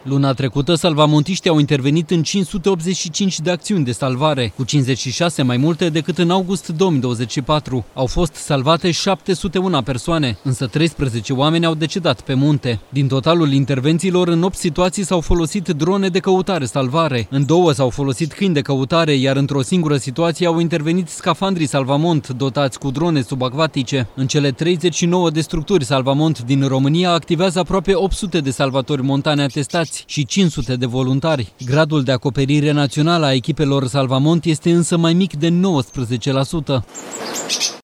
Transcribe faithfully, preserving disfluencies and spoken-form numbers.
Luna trecută, salvamontiștii au intervenit în cinci sute optzeci și cinci de acțiuni de salvare, cu cincizeci și șase mai multe decât în august două mii douăzeci și patru. Au fost salvate șapte sute unu persoane, însă treisprezece oameni au decedat pe munte. Din totalul intervențiilor, în opt situații s-au folosit drone de căutare-salvare. În două s-au folosit câini de căutare, iar într-o singură situație au intervenit scafandrii salvamont dotați cu drone subacvatice. În cele treizeci și nouă de structuri salvamont din România activează aproape opt sute de salvatori montani atestați și cinci sute de voluntari. Gradul de acoperire națională a echipelor salvamont este însă mai mic de nouăsprezece la sută.